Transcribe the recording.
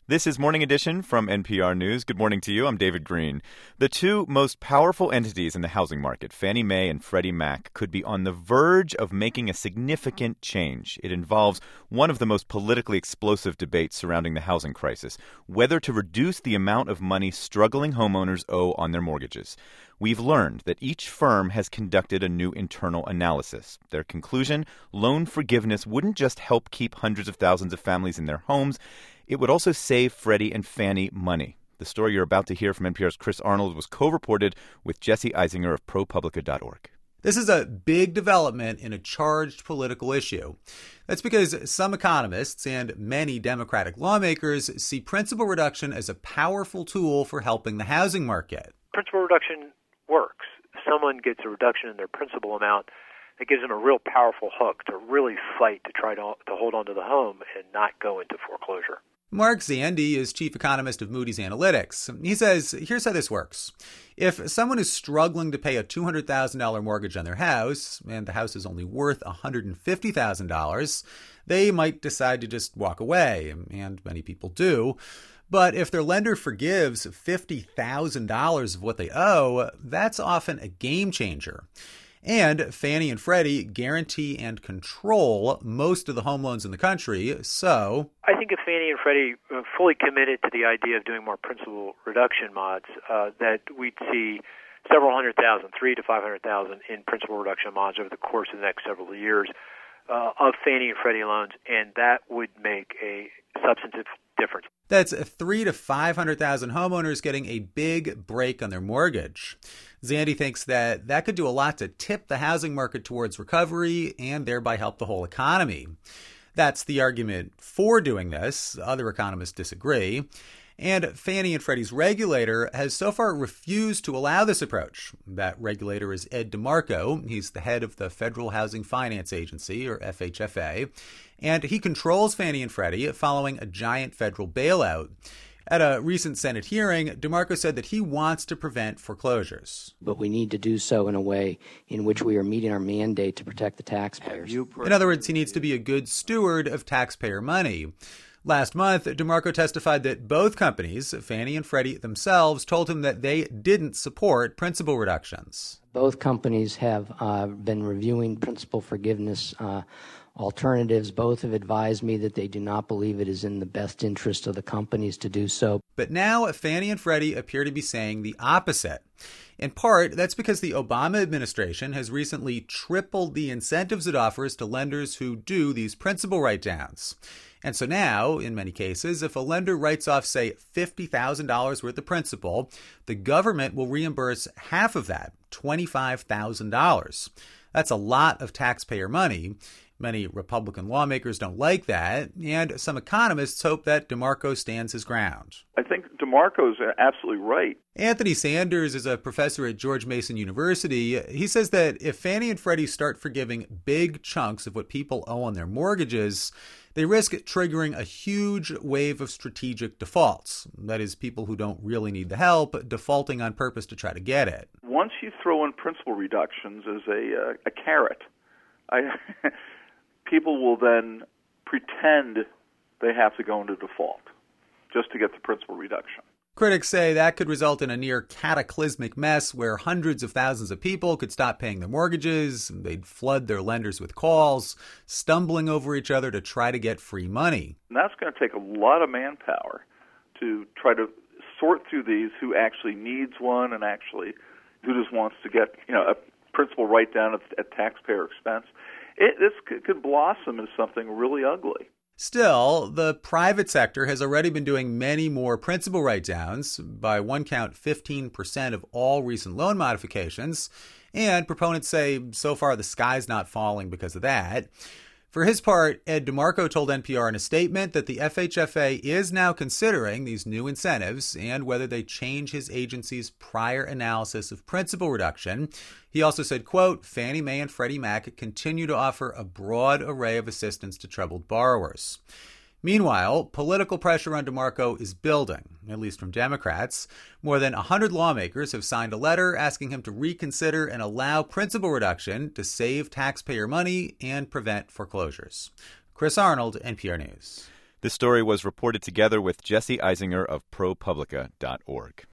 This is Morning Edition from NPR News. Good morning to you. I'm David Green. The two most powerful entities in the housing market, Fannie Mae and Freddie Mac, could be on the verge of making a significant change. It involves one of the most politically explosive debates surrounding the housing crisis, whether to reduce the amount of money struggling homeowners owe on their mortgages. We've learned that each firm has conducted a new internal analysis. Their conclusion, loan forgiveness wouldn't just help keep hundreds of thousands of families in their homes, it would also save Freddie and Fannie money. The story you're about to hear from NPR's Chris Arnold was co-reported with Jesse Eisinger of ProPublica.org. This is a big development in a charged political issue. That's because some economists and many Democratic lawmakers see principal reduction as a powerful tool for helping the housing market. Principal reduction works. If someone gets a reduction in their principal amount, it gives them a real powerful hook to really fight to try to hold on to the home and not go into foreclosure. Mark Zandi is chief economist of Moody's Analytics. He says, here's how this works. If someone is struggling to pay a $200,000 mortgage on their house, and the house is only worth $150,000, they might decide to just walk away, and many people do. But if their lender forgives $50,000 of what they owe, that's often a game changer. And Fannie and Freddie guarantee and control most of the home loans in the country, so I think if Fannie and Freddie fully committed to the idea of doing more principal reduction mods, that we'd see several hundred thousand, 300,000 to 500,000 in principal reduction mods over the course of the next several years of Fannie and Freddie loans, and that would make a substantive difference. That's 300,000 to 500,000 homeowners getting a big break on their mortgage. Zandi thinks that could do a lot to tip the housing market towards recovery and thereby help the whole economy. That's the argument for doing this. Other economists disagree. And Fannie and Freddie's regulator has so far refused to allow this approach. That regulator is Ed DeMarco. He's the head of the Federal Housing Finance Agency, or FHFA, and he controls Fannie and Freddie following a giant federal bailout. At a recent Senate hearing, DeMarco said that he wants to prevent foreclosures. But we need to do so in a way in which we are meeting our mandate to protect the taxpayers. In other words, he needs to be a good steward of taxpayer money. Last month, DeMarco testified that both companies, Fannie and Freddie themselves, told him that they didn't support principal reductions. Both companies have been reviewing principal forgiveness alternatives. Both have advised me that they do not believe it is in the best interest of the companies to do so. But now Fannie and Freddie appear to be saying the opposite. In part, that's because the Obama administration has recently tripled the incentives it offers to lenders who do these principal write-downs. And so now, in many cases, if a lender writes off, say, $50,000 worth of principal, the government will reimburse half of that, $25,000. That's a lot of taxpayer money. Many Republican lawmakers don't like that, and some economists hope that DeMarco stands his ground. I think DeMarco's absolutely right. Anthony Sanders is a professor at George Mason University. He says that if Fannie and Freddie start forgiving big chunks of what people owe on their mortgages, they risk triggering a huge wave of strategic defaults. That is, people who don't really need the help defaulting on purpose to try to get it. Once you throw in principal reductions as a carrot, people will then pretend they have to go into default just to get the principal reduction. Critics say that could result in a near cataclysmic mess where hundreds of thousands of people could stop paying their mortgages, and they'd flood their lenders with calls, stumbling over each other to try to get free money. And that's going to take a lot of manpower to try to sort through these who actually needs one and actually who just wants to get a principal write-down at taxpayer expense. This could blossom into something really ugly. Still, the private sector has already been doing many more principal write-downs, by one count 15% of all recent loan modifications, and proponents say so far the sky's not falling because of that. For his part, Ed DeMarco told NPR in a statement that the FHFA is now considering these new incentives and whether they change his agency's prior analysis of principal reduction. He also said, quote, Fannie Mae and Freddie Mac continue to offer a broad array of assistance to troubled borrowers. Meanwhile, political pressure on DeMarco is building, at least from Democrats. More than 100 lawmakers have signed a letter asking him to reconsider and allow principal reduction to save taxpayer money and prevent foreclosures. Chris Arnold, NPR News. This story was reported together with Jesse Eisinger of ProPublica.org.